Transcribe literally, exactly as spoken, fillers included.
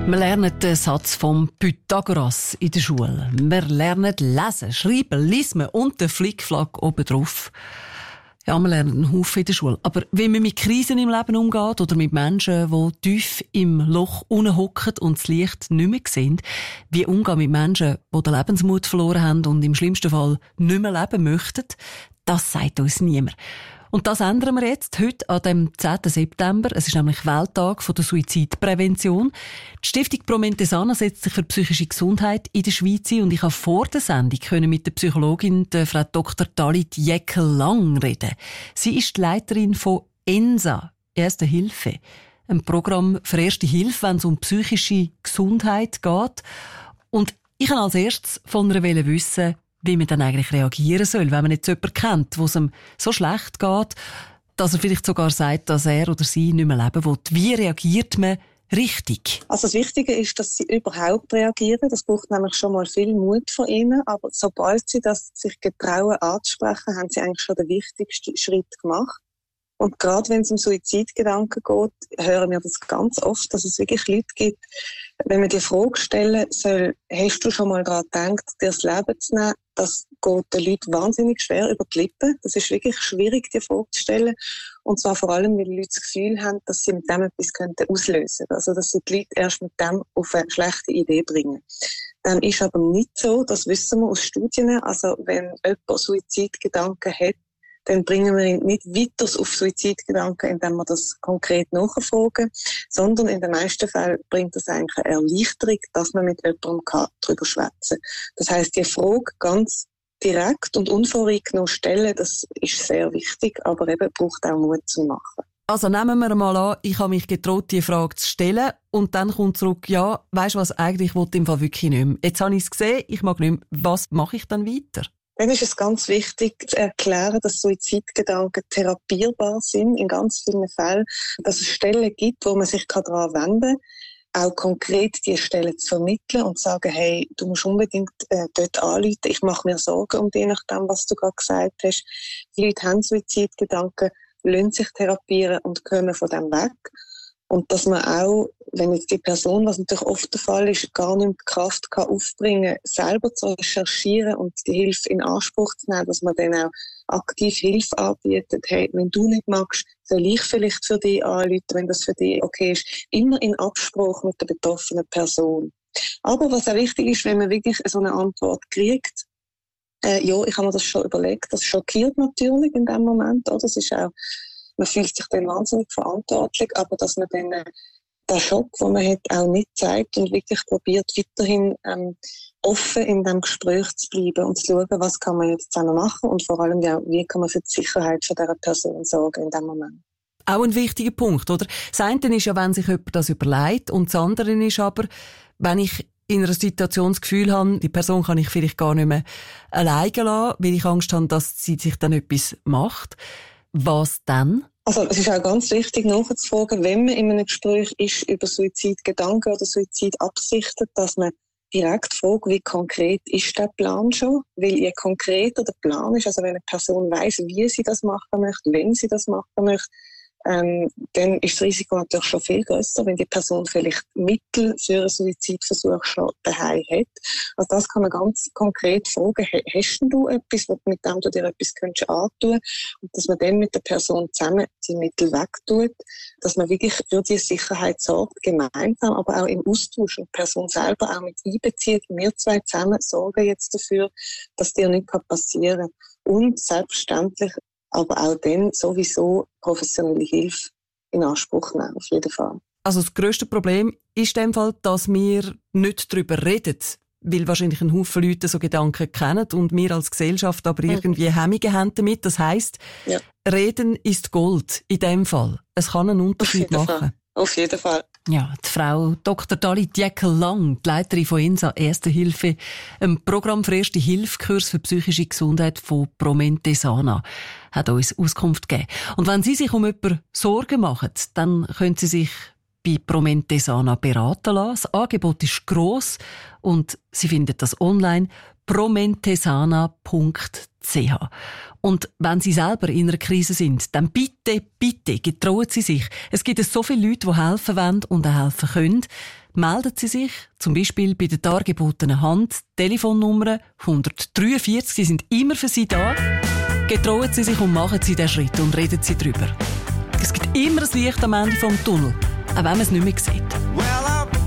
Wir lernen den Satz vom Pythagoras in der Schule. Wir lernen lesen, schreiben, lesen und den Flickflack oben drauf. Ja, wir lernen einen Haufen in der Schule. Aber wie man mit Krisen im Leben umgeht oder mit Menschen, die tief im Loch unten hocken und das Licht nicht mehr sehen, wie umgehen mit Menschen, die den Lebensmut verloren haben und im schlimmsten Fall nicht mehr leben möchten, das sagt uns niemand. Und das ändern wir jetzt, heute an dem zehnten September. Es ist nämlich Welttag der Suizidprävention. Die Stiftung Promentesana setzt sich für psychische Gesundheit in der Schweiz ein und ich habe vor der Sendung können mit der Psychologin, der Frau Doktor Dalit Jäckel-Lang, reden. Sie ist die Leiterin von ENSA, Erste Hilfe, ein Programm für Erste Hilfe, wenn es um psychische Gesundheit geht. Und ich wollte als erstes von ihr wissen, wie man dann eigentlich reagieren soll, wenn man jetzt jemanden kennt, wo es ihm so schlecht geht, dass er vielleicht sogar sagt, dass er oder sie nicht mehr leben will. Wie reagiert man richtig? Also das Wichtige ist, dass sie überhaupt reagieren. Das braucht nämlich schon mal viel Mut von ihnen. Aber sobald sie das sich getrauen anzusprechen, haben sie eigentlich schon den wichtigsten Schritt gemacht. Und gerade wenn es um Suizidgedanken geht, hören wir das ganz oft, dass es wirklich Leute gibt, wenn man die Frage stellen soll, hast du schon mal daran gedacht, dir das Leben zu nehmen? Das geht den Leuten wahnsinnig schwer über die Lippen. Das ist wirklich schwierig, die Frage zu stellen. Und zwar vor allem, weil die Leute das Gefühl haben, dass sie mit dem etwas könnten auslösen könnten. Also, dass sie die Leute erst mit dem auf eine schlechte Idee bringen. Dem ist aber nicht so, das wissen wir aus Studien. Also, wenn jemand Suizidgedanken hat, dann bringen wir ihn nicht weiter auf Suizidgedanken, indem wir das konkret nachfragen, sondern in den meisten Fällen bringt das eigentlich eine Erleichterung, dass man mit jemandem darüber schwätzen kann. Das heisst, die Frage ganz direkt und unvoreingenommen stellen, das ist sehr wichtig, aber eben braucht auch Mut zu machen. Also nehmen wir mal an, ich habe mich getraut, die Frage zu stellen und dann kommt zurück, ja, weisst du was, eigentlich wollte ich im Fall wirklich nicht mehr. Jetzt habe ich es gesehen, ich mag nicht mehr. Was mache ich dann weiter? Dann ist es ganz wichtig zu erklären, dass Suizidgedanken therapierbar sind in ganz vielen Fällen, dass es Stellen gibt, wo man sich daran wenden kann, auch konkret diese Stellen zu vermitteln und zu sagen, hey, du musst unbedingt äh, dort anrufen, ich mache mir Sorgen um dich, nach dem, was du gerade gesagt hast. Die Leute haben Suizidgedanken, lassen sich therapieren und kommen von dem weg. Und dass man auch, wenn jetzt die Person, was natürlich oft der Fall ist, gar nicht mehr die Kraft kann aufbringen, selber zu recherchieren und die Hilfe in Anspruch zu nehmen, dass man dann auch aktiv Hilfe anbietet. Hey, wenn du nicht magst, soll ich vielleicht für dich anrufen, wenn das für dich okay ist. Immer in Absprache mit der betroffenen Person. Aber was auch wichtig ist, wenn man wirklich so eine Antwort kriegt, äh, ja, ich habe mir das schon überlegt, das schockiert natürlich in dem Moment, oder? Das ist auch, man fühlt sich dann wahnsinnig verantwortlich, aber dass man dann äh, den Schock, den man hat, auch nicht zeigt und wirklich probiert, weiterhin ähm, offen in diesem Gespräch zu bleiben und zu schauen, was kann man jetzt zusammen machen und vor allem ja, wie kann man für die Sicherheit von dieser Person sorgen in dem Moment. Auch ein wichtiger Punkt, oder? Das eine ist ja, wenn sich jemand das überlegt und das andere ist aber, wenn ich in einer Situation das Gefühl habe, die Person kann ich vielleicht gar nicht mehr alleine lassen, weil ich Angst habe, dass sie sich dann etwas macht. Was dann? Also es ist auch ganz wichtig nachzufragen, wenn man in einem Gespräch ist über Suizidgedanken oder Suizidabsichten, dass man direkt fragt, wie konkret ist der Plan schon? Weil je konkreter der Plan ist, also wenn eine Person weiss, wie sie das machen möchte, wenn sie das machen möchte, ähm, dann ist das Risiko natürlich schon viel grösser, wenn die Person vielleicht Mittel für einen Suizidversuch schon daheim hat. Also das kann man ganz konkret fragen, hast du etwas, mit dem du dir etwas könntest antun? Und dass man dann mit der Person zusammen die Mittel wegtut, dass man wirklich für die Sicherheit sorgt, gemeinsam, aber auch im Austausch und die Person selber auch mit einbezieht. Wir zwei zusammen sorgen jetzt dafür, dass dir nichts passieren kann. Und selbstverständlich aber auch dann sowieso professionelle Hilfe in Anspruch nehmen, auf jeden Fall. Also das grösste Problem ist in dem Fall, dass wir nicht darüber reden, weil wahrscheinlich ein Haufen Leute so Gedanken kennen und wir als Gesellschaft aber mhm. irgendwie Hemmungen haben damit. Das heisst, ja. Reden ist Gold in dem Fall. Es kann einen Unterschied machen. Fall. Auf jeden Fall. Ja, die Frau Doktor Dalit Jäckel-Lang, die Leiterin von ENSA Erste Hilfe, ein Programm für Erste Hilfe-Kurs für psychische Gesundheit von Promentesana, hat uns Auskunft gegeben. Und wenn Sie sich um jemanden Sorgen machen, dann können Sie sich bei Promentesana beraten lassen. Das Angebot ist gross und Sie finden das online promentesana punkt c h. Und wenn Sie selber in einer Krise sind, dann bitte, bitte getrauen Sie sich. Es gibt so viele Leute, die helfen wollen und auch helfen können. melden Sie sich, zum Beispiel bei der dargebotenen Hand, Telefonnummer hundertdreiundvierzig, die sind immer für Sie da. Getrauen Sie sich und machen Sie diesen Schritt und reden Sie darüber. Es gibt immer ein Licht am Ende vom Tunnel, auch wenn man es nicht mehr sieht.